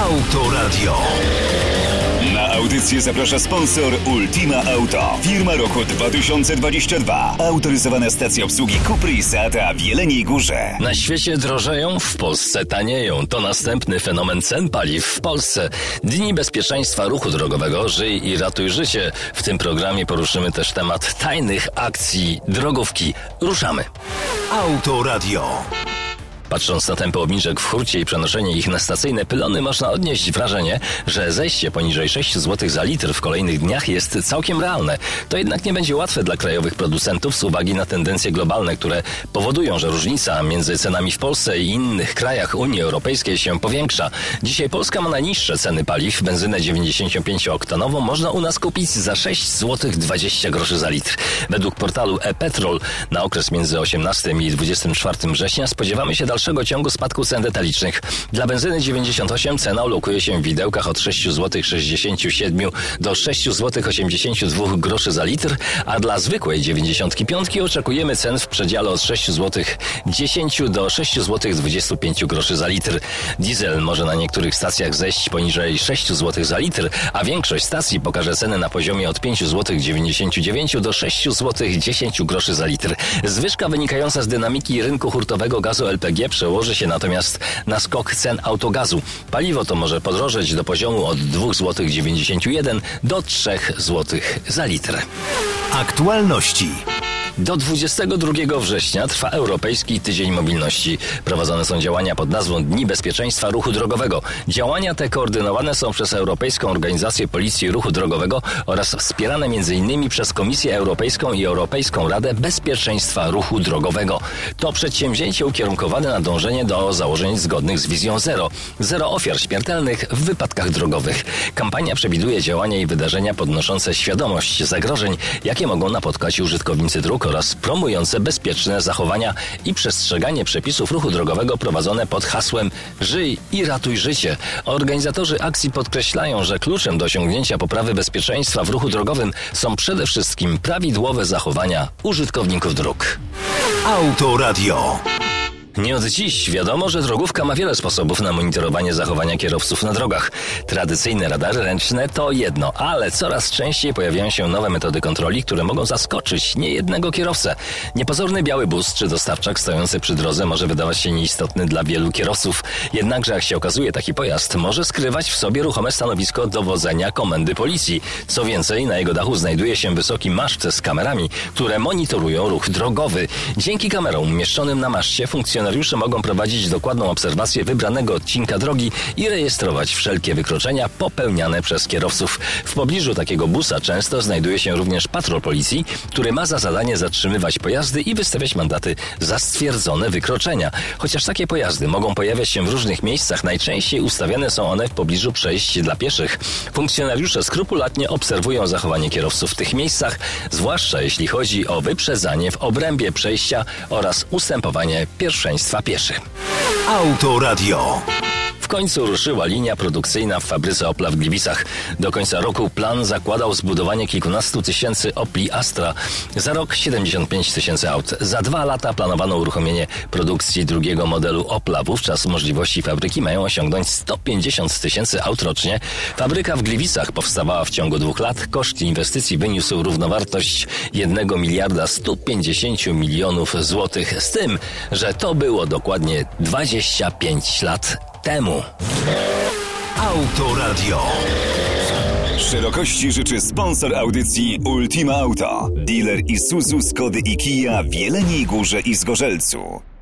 Autoradio. Na audycję zaprasza sponsor Ultima Auto. Firma roku 2022. Autoryzowana stacja obsługi Cupry i Seata w Jeleniej Górze. Na świecie drożeją, w Polsce tanieją. To następny fenomen cen paliw w Polsce. Dni bezpieczeństwa ruchu drogowego. Żyj i ratuj życie. W tym programie poruszymy też temat tajnych akcji drogówki. Ruszamy. Autoradio. Patrząc na tempo obniżek w hurcie i przenoszenie ich na stacyjne pylony, można odnieść wrażenie, że zejście poniżej 6 zł za litr w kolejnych dniach jest całkiem realne. To jednak nie będzie łatwe dla krajowych producentów z uwagi na tendencje globalne, które powodują, że różnica między cenami w Polsce i innych krajach Unii Europejskiej się powiększa. Dzisiaj Polska ma najniższe ceny paliw. Benzynę 95-oktanową można u nas kupić za 6 zł 20 groszy za litr. Według portalu e-Petrol na okres między 18 i 24 września spodziewamy się dalszego ciągu spadku cen detalicznych. Dla benzyny 98 cena ulokuje się w widełkach od 6 zł 67 do 6 zł 82 groszy za litr, a dla zwykłej 95 oczekujemy cen w przedziale od 6 zł 10 do 6 zł 25 groszy za litr. Diesel może na niektórych stacjach zejść poniżej 6 zł za litr, a większość stacji pokaże ceny na poziomie od 5 zł 99 do 6 zł 10 groszy za litr. Zwyżka wynikająca z dynamiki rynku hurtowego gazu LPG przełoży się natomiast na skok cen autogazu. Paliwo to może podrożeć do poziomu od 2,91 zł do 3 zł za litr. Aktualności. Do 22 września trwa Europejski Tydzień Mobilności. Prowadzone są działania pod nazwą Dni Bezpieczeństwa Ruchu Drogowego. Działania te koordynowane są przez Europejską Organizację Policji Ruchu Drogowego oraz wspierane m.in. przez Komisję Europejską i Europejską Radę Bezpieczeństwa Ruchu Drogowego. To przedsięwzięcie ukierunkowane na dążenie do założeń zgodnych z wizją zero. Zero ofiar śmiertelnych w wypadkach drogowych. Kampania przewiduje działania i wydarzenia podnoszące świadomość zagrożeń, jakie mogą napotkać użytkownicy dróg oraz promujące bezpieczne zachowania i przestrzeganie przepisów ruchu drogowego prowadzone pod hasłem Żyj i ratuj życie. Organizatorzy akcji podkreślają, że kluczem do osiągnięcia poprawy bezpieczeństwa w ruchu drogowym są przede wszystkim prawidłowe zachowania użytkowników dróg. Autoradio. Nie od dziś wiadomo, że drogówka ma wiele sposobów na monitorowanie zachowania kierowców na drogach. Tradycyjne radary ręczne to jedno, ale coraz częściej pojawiają się nowe metody kontroli, które mogą zaskoczyć niejednego kierowcę. Niepozorny biały bus czy dostawczak stojący przy drodze może wydawać się nieistotny dla wielu kierowców. Jednakże, jak się okazuje, taki pojazd może skrywać w sobie ruchome stanowisko dowodzenia komendy policji. Co więcej, na jego dachu znajduje się wysoki maszt z kamerami, które monitorują ruch drogowy. Dzięki kamerom umieszczonym na maszcie funkcjonariusze mogą prowadzić dokładną obserwację wybranego odcinka drogi i rejestrować wszelkie wykroczenia popełniane przez kierowców. W pobliżu takiego busa często znajduje się również patrol policji, który ma za zadanie zatrzymywać pojazdy i wystawiać mandaty za stwierdzone wykroczenia. Chociaż takie pojazdy mogą pojawiać się w różnych miejscach, najczęściej ustawiane są one w pobliżu przejść dla pieszych. Funkcjonariusze skrupulatnie obserwują zachowanie kierowców w tych miejscach, zwłaszcza jeśli chodzi o wyprzedzanie w obrębie przejścia oraz ustępowanie pierwszeństwa pieszych. Autoradio. W końcu ruszyła linia produkcyjna w fabryce Opla w Gliwicach. Do końca roku plan zakładał zbudowanie kilkunastu tysięcy Opli Astra. Za rok 75 tysięcy aut. Za 2 lata planowano uruchomienie produkcji drugiego modelu Opla. Wówczas możliwości fabryki mają osiągnąć 150 tysięcy aut rocznie. Fabryka w Gliwicach powstawała w ciągu 2 lat. Koszt inwestycji wyniósł równowartość 1 miliarda 150 milionów złotych. Z tym, że to było dokładnie 25 lat temu. Autoradio. Szerokości życzy sponsor audycji Ultima Auto. Dealer Isuzu, Skody i Kia w Jeleniej Górze i Zgorzelcu.